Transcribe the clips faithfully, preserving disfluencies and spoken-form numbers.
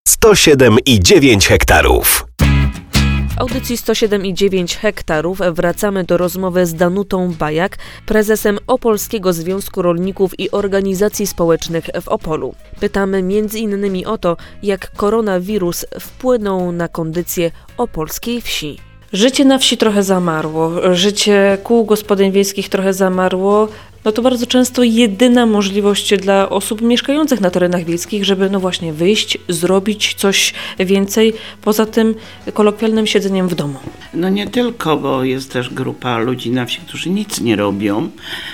sto siedem i dziewięć hektarów. W audycji sto siedem i dziewięć hektarów wracamy do rozmowy z Danutą Bajak, prezesem Opolskiego Związku Rolników i Organizacji Społecznych w Opolu. Pytamy między innymi o to, jak koronawirus wpłynął na kondycję opolskiej wsi. Życie na wsi trochę zamarło, życie kół gospodyń wiejskich trochę zamarło. No to bardzo często jedyna możliwość dla osób mieszkających na terenach wiejskich, żeby no właśnie wyjść, zrobić coś więcej poza tym kolokwialnym siedzeniem w domu. No nie tylko, bo jest też grupa ludzi na wsi, którzy nic nie robią,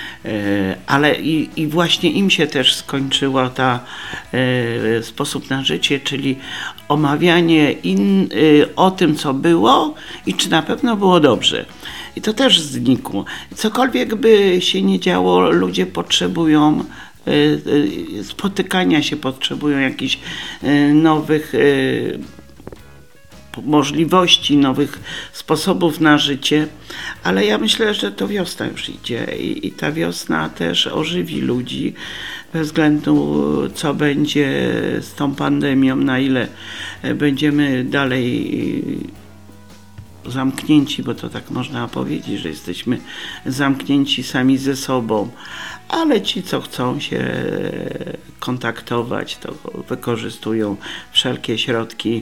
ale i, i właśnie im się też skończyła ta e, sposób na życie, czyli omawianie in, e, o tym, co było i czy na pewno było dobrze. I to też znikło. Cokolwiek by się nie działo, ludzie potrzebują e, e, spotykania się, potrzebują jakichś e, nowych e, możliwości, nowych sposobów na życie, ale ja myślę, że to wiosna już idzie i, i ta wiosna też ożywi ludzi bez względu co będzie z tą pandemią, na ile będziemy dalej zamknięci, bo to tak można powiedzieć, że jesteśmy zamknięci sami ze sobą, ale ci, co chcą się kontaktować, to wykorzystują wszelkie środki,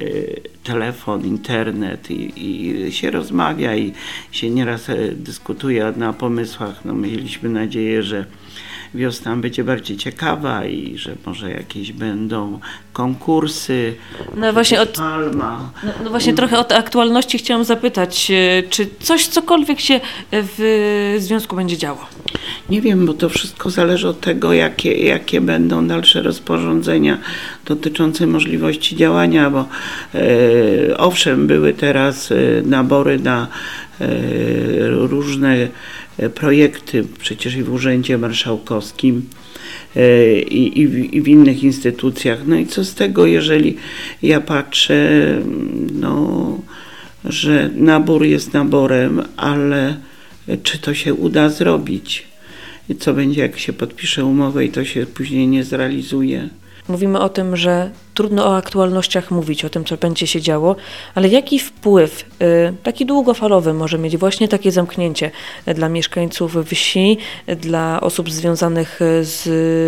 telefon, internet i, i się rozmawia i się nieraz dyskutuje na pomysłach. No, mieliśmy nadzieję, że wiosna będzie bardziej ciekawa i że może jakieś będą konkursy. No właśnie, od, palma. No, no właśnie trochę o te aktualności chciałam zapytać, czy coś cokolwiek się w związku będzie działo? Nie wiem, bo to wszystko zależy od tego, jakie, jakie będą dalsze rozporządzenia dotyczące możliwości działania, bo e, owszem, były teraz e, nabory na e, różne projekty, przecież i w Urzędzie Marszałkowskim e, i, i, w, i w innych instytucjach. No i co z tego, jeżeli ja patrzę, no, że nabór jest naborem, ale czy to się uda zrobić? I co będzie, jak się podpisze umowę i to się później nie zrealizuje? Mówimy o tym, że trudno o aktualnościach mówić, o tym, co będzie się działo, ale jaki wpływ y, taki długofalowy może mieć właśnie takie zamknięcie dla mieszkańców wsi, dla osób związanych z,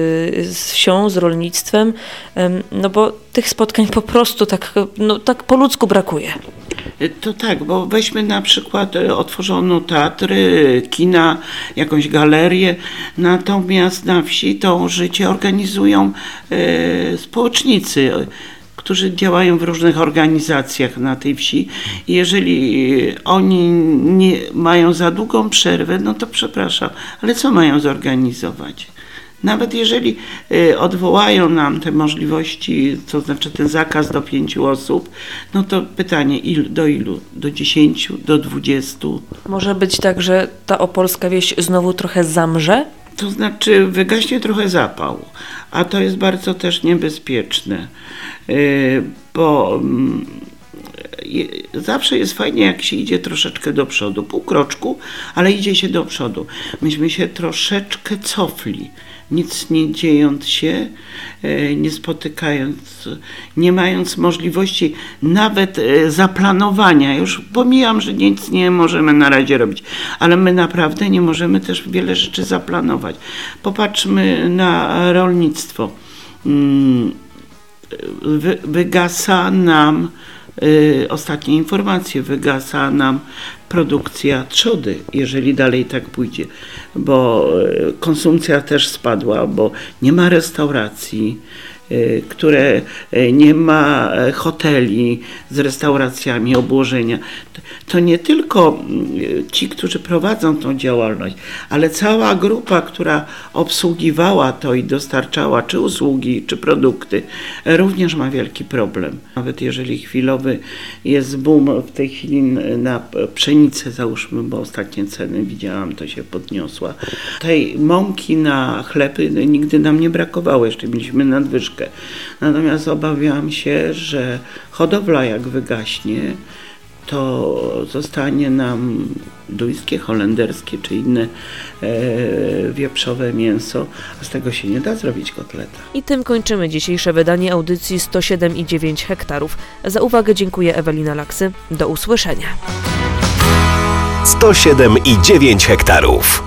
z wsią, z rolnictwem, y, no bo tych spotkań po prostu tak, no, tak po ludzku brakuje. To tak, bo weźmy na przykład otworzono teatry, kina, jakąś galerię, natomiast na wsi to życie organizują e, społecznicy, którzy działają w różnych organizacjach na tej wsi. I jeżeli oni nie mają za długą przerwę, no to przepraszam, ale co mają zorganizować? Nawet jeżeli y, odwołają nam te możliwości, to znaczy ten zakaz do pięciu osób, no to pytanie, ilu, do ilu? Do dziesięciu, do dwudziestu? Może być tak, że ta opolska wieś znowu trochę zamrze? To znaczy wygaśnie trochę zapał, a to jest bardzo też niebezpieczne, y, bo y, zawsze jest fajnie, jak się idzie troszeczkę do przodu, pół kroczku, ale idzie się do przodu. Myśmy się troszeczkę cofli. Nic nie dziejąc się, nie spotykając, nie mając możliwości nawet zaplanowania. Już pomijam, że nic nie możemy na razie robić, ale my naprawdę nie możemy też wiele rzeczy zaplanować. Popatrzmy na rolnictwo. Wy, wygasa nam, ostatnie informacje, wygasa nam produkcja trzody, jeżeli dalej tak pójdzie, bo konsumpcja też spadła, bo nie ma restauracji, które nie ma hoteli z restauracjami, obłożenia. To nie tylko ci, którzy prowadzą tą działalność, ale cała grupa, która obsługiwała to i dostarczała czy usługi, czy produkty, również ma wielki problem. Nawet jeżeli chwilowy jest boom w tej chwili na pszenicę, załóżmy, bo ostatnie ceny widziałam, to się podniosła. Tej mąki na chleb nigdy nam nie brakowało, jeszcze mieliśmy nadwyżkę. Natomiast obawiam się, że hodowla jak wygaśnie, to zostanie nam duńskie, holenderskie czy inne e, wieprzowe mięso, a z tego się nie da zrobić kotleta. I tym kończymy dzisiejsze wydanie audycji sto siedem i dziewięć hektarów. Za uwagę dziękuję, Ewelina Laksy. Do usłyszenia. sto siedem i dziewięć hektarów.